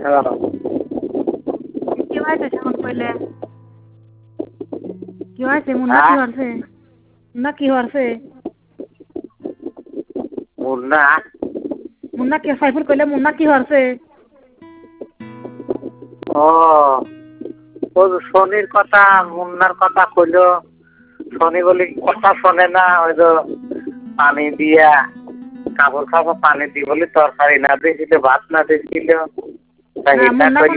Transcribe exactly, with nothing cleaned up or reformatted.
এগারো। কি হয়েছে সেমন কইলে? কি হয়েছে? মুন্না কি হয়েছে? মুন্না কি হয়েছে? মুন্না মুন্না কি সাইফুল কইলে মুন্না কি হয়েছে? ও ও শনির কথা মুন্নার কথা কইলো। শনি বলি কথা শোনে না, ওই তো পানি দিয়া কাপড় খাবো পানি দি বলি তরকারি না দিয়েছিল, ভাত না দিয়েছিল। না মুন্না